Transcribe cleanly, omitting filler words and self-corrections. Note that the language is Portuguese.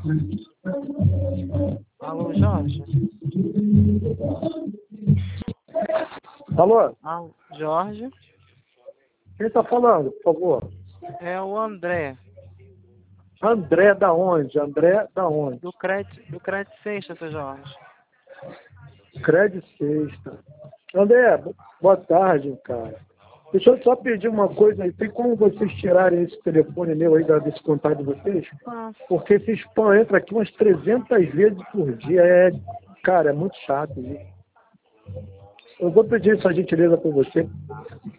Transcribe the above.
Alô, Jorge? Alô? Alô, Jorge? Quem está falando, por favor? É o André, André da onde? André da onde? do Crédito Sexta, seu Jorge. Crédito Sexta. André, boa tarde, cara. Deixa eu só pedir uma coisa aí. Tem como vocês tirarem esse telefone meu aí desse contato de vocês? Ah, Porque esse spam entra aqui umas 300 vezes por dia. Cara, é muito chato isso. Eu vou pedir essa gentileza por você.